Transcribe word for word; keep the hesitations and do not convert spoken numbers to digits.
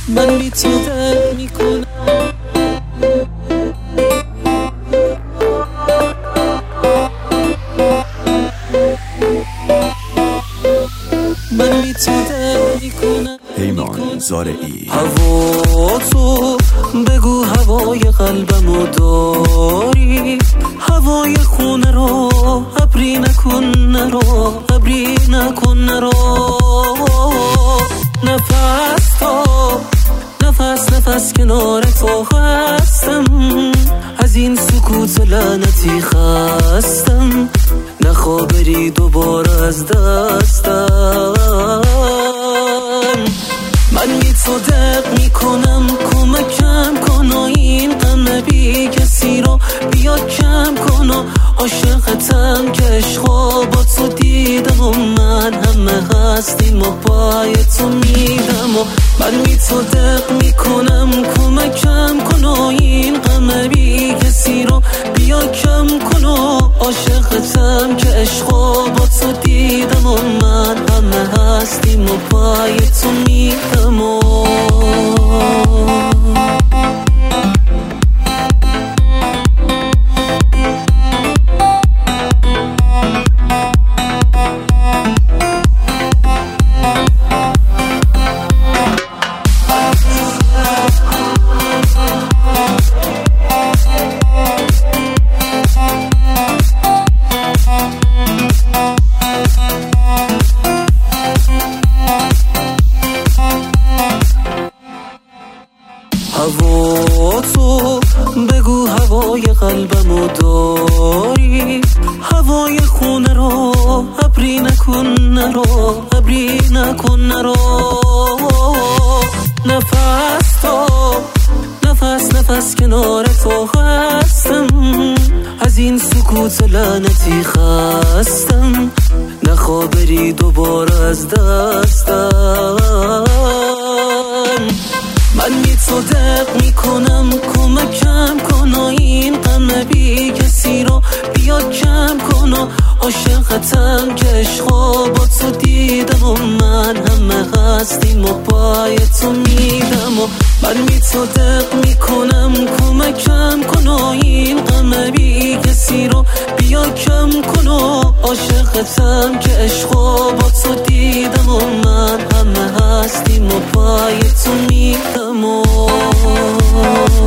من بی تو درد میکنم. من بی تو درد میکنم. پیمان زارعی. هوا تو بگو هوای قلبمو داری، هوای خونه رو ابری نکن نرو، ابری نکن نرو. نفس تا نفس نفس کنار تو هستم، از این سکوت لعنتی خستم، نخوابری دوباره از دستم. من بی تو درد میکنم، کمکم کن و این غم بی کسی رو بیا کم کن و عاشقتم که عشقا با تو دیدم و من همه هستیم و پای تو میرم. و من بی تو درد میکنم، کمکم کن و این غم بی کسی رو بیا کم کن و عاشقتم که عشقا با تو دیدم و من همه هستیم و پای تو میرم. و هوا تو بگو هوای قلبمو داری، هوای خونه رو ابری نکن نرو، ابری نکن نرو. نفس تا نفس نفس کنار تو هستم، از این سکوت لعنتی خستم، نخوابری دوباره از دستم. من بی تو درد میکنم، کمکم کن و این غم بی کسی رو بیا کم کن و عاشقتم که عشقا با تو دیدم و من همه هستیم و پای تو میرم. و من بی تو درد میکنم، کمکم کن و این غم بی کسی رو بیا کم کن و عاشقتم که عشقا با تو دیدم و من همه هستیم و پای تو میرم. و